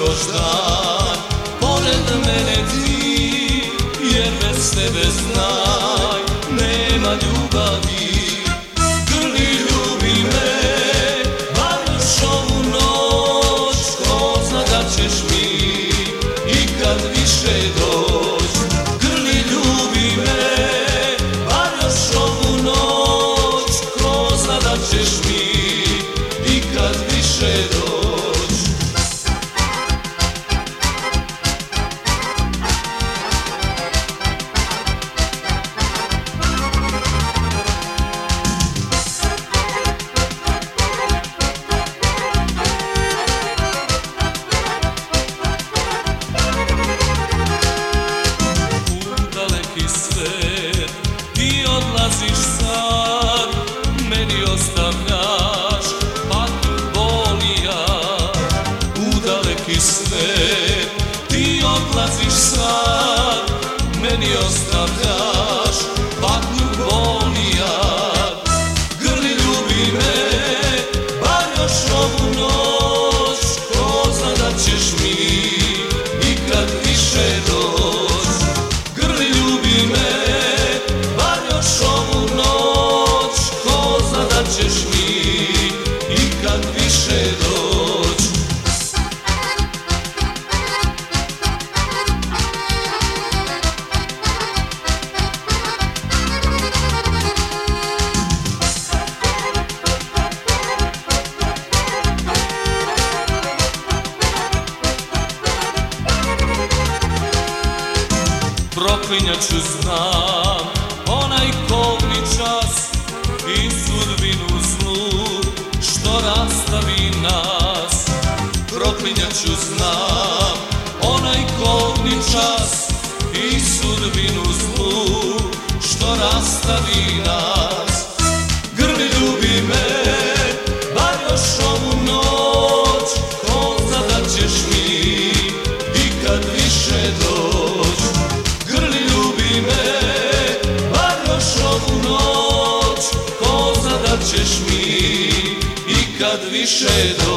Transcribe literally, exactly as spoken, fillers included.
još dan pored mene ti, jer bez tebe znaj nema ljubavi. Grli, ljubi me, bar još ovu noć, ko zna da ćeš mi ikad više doć. Grli, ljubi me, bar još ovu noć, ko zna da ćeš mi ikad više doć. Ti odlaziš sad, meni ostavljaš patnju, bol i jad. U daleki svet ti odlaziš sad, meni ostavljaš patnju, bol i jad. Grli, ljubi me, bar još ovu noć, ko zna da ćeš mi ikad više doć. Grli, ljubi me, ovu noć, ko zna da ćeš mi ikad više doć. Proklinjat ću, znam, onaj kobni čas i sudbinu zlu što rastavi nas. Proklinjat ću, znam, onaj kobni čas i sudbinu zlu što rastavi nas. Grli, ljubi me, bar još ovu noć, ko zna da ćeš mi ikad više doć. Grli, ljubi me, ovu noć, ko zna da ćeš mi ikad više doć.